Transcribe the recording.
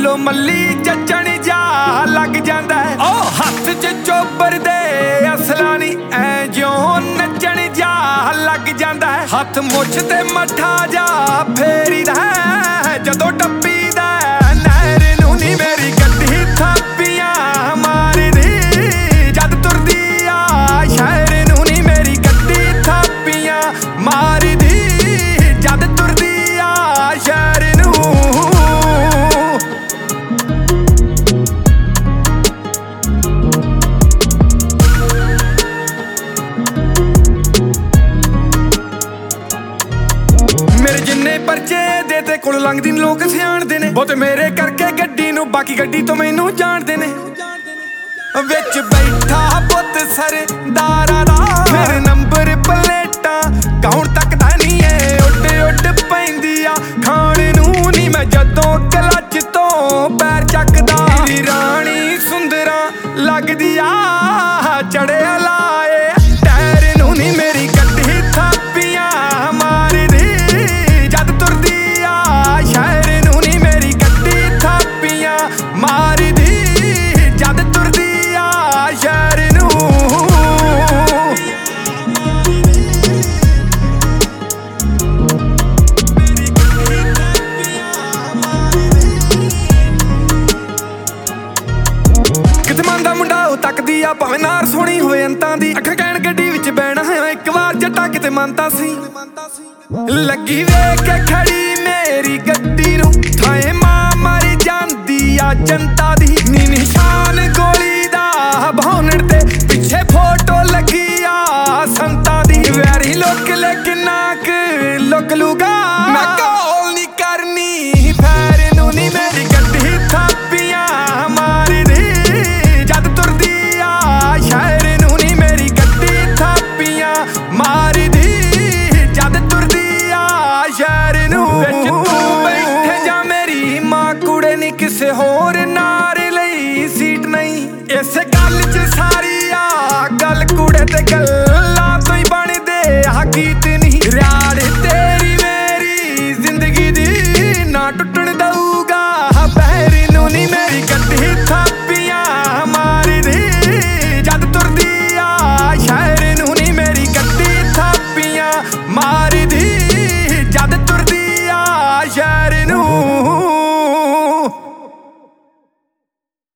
ਫੁੱਲੋ ਮੱਲੀ ਚੱਚਣ ਜਾ ਲੱਗ ਜਾਂਦਾ ਓ ਹੱਥ 'ਚ ਚੋਬਰ ਦੇ ਅਸਲਾਂ ਨੀ ਐ ਜਿਉਂ ਨੱਚਣ ਜਾ ਲੱਗ ਜਾਂਦਾ ਹੱਥ ਮੁੱਛ ਤੇ ਮੱਠਾ ਜਾ ਫੇਰੀਦਾ ਜਦੋਂ ਟੱਪੀਦਾ ਨਹਿਰ ਨੂੰ ਨੀ ਮੇਰੀ ਗੱਡੀ ਥਾਪੀਆਂ ਮਾਰਦੀ ਜਦ ਤੁਰਦੀ ਆ ਸ਼ਹਿਰ ਨੂੰ ਨੀ ਮੇਰੀ ਗੱਡੀ ਥਾਪੀਆਂ ਮਾਰਦੀ ਜਦ ਤੁਰਦੀ ਆ ਸ਼ਹਿਰ ਨੂੰ ਮੇਰੇ ਜਿੰਨੇ ਪਰਚੇ ਦੇ ਤੇ ਕੋਲ ਲੰਘਦੀ ਲੋਕ ਸਿਆਣਦੇ ਨੇ ਬਹੁਤੇ ਮੇਰੇ ਕਰਕੇ ਗੱਡੀ ਨੂੰ ਬਾਕੀ ਗੱਡੀ ਤੋਂ ਮੈਨੂੰ ਜਾਣਦੇ ਨੇ ਵਿੱਚ ਬੈਠਾ ਪੁੱਤ ਸਰਦਾਰਾਂ ਦਾ ਮੇਰੇ ਨੰਬਰ ਪਲੇਟਾਂ ਕੌਣ ਤੱਕਦਾ ਨਹੀਂ ਏ ਉੱਡ ਉੱਡ ਪੈਂਦੀ ਆ ਖਾਣ ਨੂੰ ਨੀ ਮੈਂ ਜਦੋਂ ਕਲੱਚ ਤੋਂ ਪੈਰ ਚੱਕਦਾ ਮੇਰੀ ਰਾਣੀ ਸੁੰਦਰਾਂ ਲੱਗਦੀ ਆ ਚੜਿਆ ਲਾਏ ਟਾਇਰ ਨੂੰ ਨੀ ਮੇਰੀ ਗੱਡੀ ਥਾਪੀਆਂ ਮਾਰਦੀ ਜਦ ਤੁਰਦੀ ਆ ਸ਼ਹਿਰ ਨੂੰ ਨੀ ਮੇਰੀ ਗੱਡੀ ਥਾਪੀਆਂ ਮਾਰਦੀ ਜਦ ਤੁਰਦੀ ਆ ਸ਼ਹਿਰ ਨੂੰ ਕਿਤੇ ਮਨ ਦਾ ਮੁੰਡਾ ਉਹ ਤੱਕਦੀ ਆ ਭਾਵੇਂ ਨਾਰ ਸੋਹਣੀ ਹੋਵੇ ਅੰਤਾਂ ਦੀ ਅੱਖਾਂ ਕਹਿਣ ਗੱਡੀ ਵਿੱਚ ਬਹਿਣਾ ਹੈ ਇੱਕ ਵਾਰ ਜੱਟਾ ਕਿਤੇ ਮੰਨਤਾ ਸੀ ਲੱਗੀ ਵੇਖ ਕੇ ਖੜੀ ਮੇਰੀ ਗੱਡੀ ਨੂੰ ਥਾਏ ਮਾਂ ਮਰ ਜਾਂਦੀ ਆ ਜਨਤਾ ਦੀ ਨੀ ਨਿਸ਼ਾਨ ਗੋਲੀ ਦਾ ਭੌਨਣ ਤੇ ਪਿੱਛੇ ਫੋਟੋ ਲੱਗੀ ਆ ਸੰਤਾਂ ਦੀ ਵੈਰੀ ਲੋਕ ਲੇਕਿਨ ਲੁਕ ਲੂਗਾ ਮੈਂ ਕੋਲ ਨੀ ਕਰਨੀ ਫੈਰ ਨੂੰ ਨੀ ਮੇਰੀ ਗੱਡੀ ਥਾਪੀਆਂ ਮਾਰਦੀ ਜਦ ਤੁਰਦੀ ਆ ਸ਼ਹਿਰ ਨੂੰ ਨੀ ਮੇਰੀ ਗੱਡੀ ਥਾਪੀਆਂ ਮਾਰਦੀ ਜਦ ਤੁਰਦੀ ਆ ਸ਼ਹਿਰ ਨੂੰ ਵਿੱਚ ਤੂੰ ਬੈਠੇ ਜਾ ਮੇਰੀ ਮਾਂ ਕੁੜੇ ਨੀ ਕਿਸੇ ਹੋਰ ਨਾਰ ਲਈ ਸੀਟ ਨਹੀਂ ਇਸ ਗੱਲ 'ਚ